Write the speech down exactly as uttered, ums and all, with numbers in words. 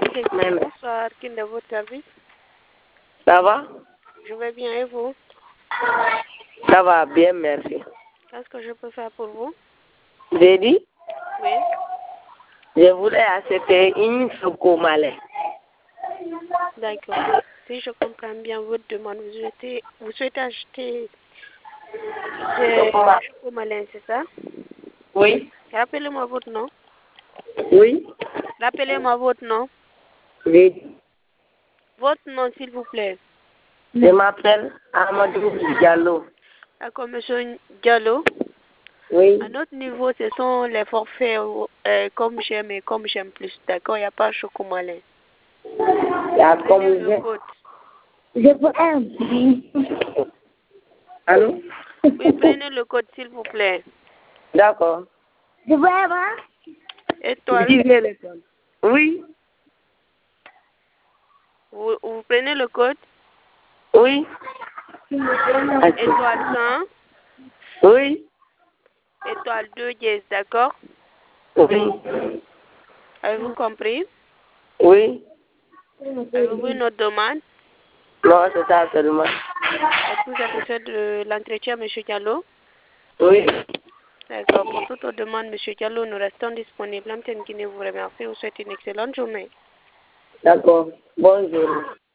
Même. Bonsoir, qui est de votre service? Ça va? Je vais bien et vous? Ça va bien, merci. Qu'est-ce que je peux faire pour vous? J'ai dit, Oui. je voulais acheter une chocomalais. D'accord. Si je comprends bien votre demande, vous souhaitez, vous souhaitez acheter des chocomalins, c'est ça? Oui. Rappelez-moi votre nom. Oui. Rappelez-moi votre nom. J'ai dit, Votre nom, s'il vous plaît. je m'appelle Amadou Diallo. D'accord, monsieur Diallo. Oui. À notre niveau, ce sont les forfaits euh, comme j'aime et comme j'aime plus. D'accord, il n'y a pas chocomalin. La Prenez le communauté. code. Je peux un. Allô? Oui, prenez le code, s'il vous plaît. D'accord. Je peux avoir? Étoile. Vivez l'école. Oui. Vous, vous prenez le code. Oui. Étoile cent. Oui. Étoile deux dièse, d'accord? Oui. Avez-vous compris? Oui. Avez-vous une autre demande? Non, c'est ça seulement. Êtes-vous satisfait de l'entretien, monsieur Diallo? Oui. D'accord. Pour toute autre demande, monsieur Diallo, nous restons disponibles. Amten Guinée vous remercie. Vous souhaite une excellente journée. D'accord. Bonjour.